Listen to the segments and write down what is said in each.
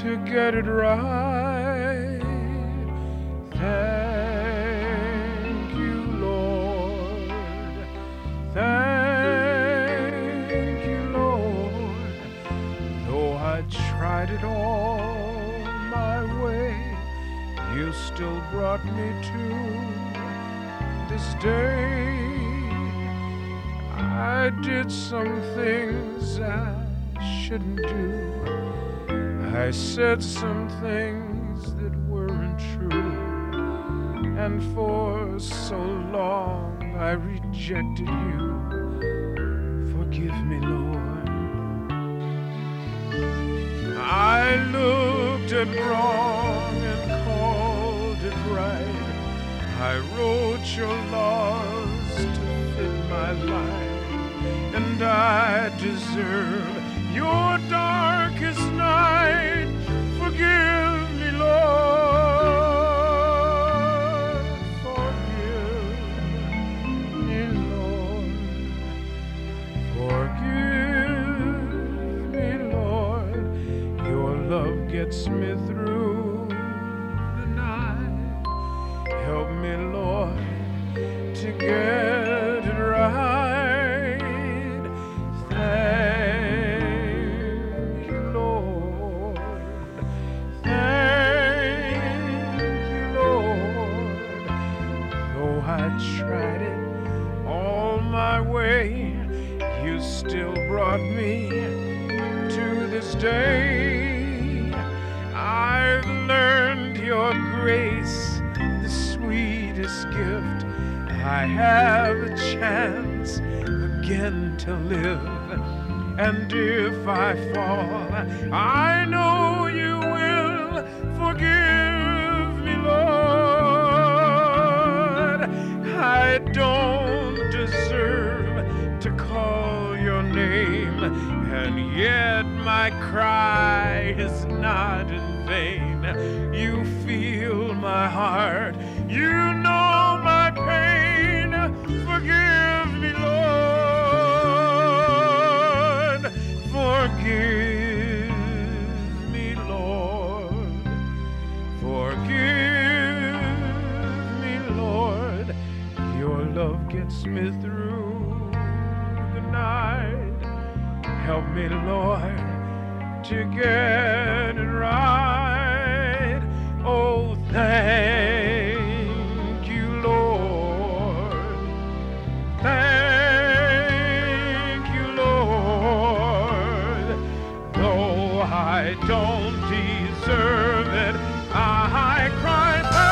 to get it right. Thank you, Lord. Thank you, Lord. Though I tried it all my way, you still brought me to this day. I did some things I shouldn't do. I said some things that weren't true. And for so long I rejected you. Forgive me, Lord. I looked at wrong and called it right. I wrote your laws to fit my life. And I deserve your darkest night. Forgive me, Lord. Forgive me, Lord. Forgive me, Lord. Your love gets me through the night. Help me, Lord, to get it right. I tried it all my way, you still brought me to this day. I've learned your grace, the sweetest gift. I have a chance again to live. And if I fall, I know you will forgive me, Lord. I don't deserve to call your name, and yet my cry is not in vain. You feel my heart, you know my pain. Forgive me, Lord. Forgive me, Lord. Forgive me, Lord. Your love gets me through the night. Help me, Lord, to get it right. Oh, thank you, Lord. Thank you, Lord. Though I don't deserve it, I cry.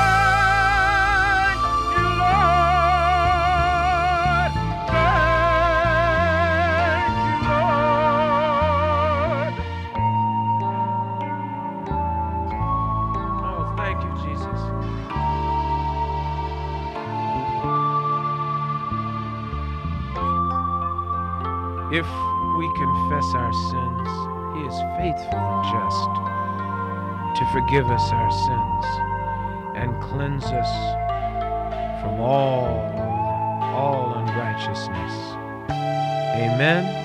If we confess our sins, he is faithful and just to forgive us our sins and cleanse us from all unrighteousness. Amen.